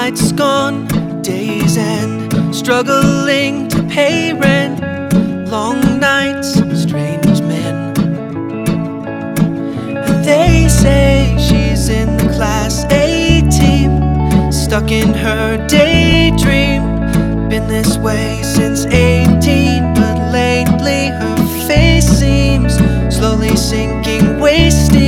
nights gone, days end, struggling to pay rent. Long nights, strange men. And they say she's in the class A team, stuck in her daydream. Been this way since 18, but lately her face seems slowly sinking, wasting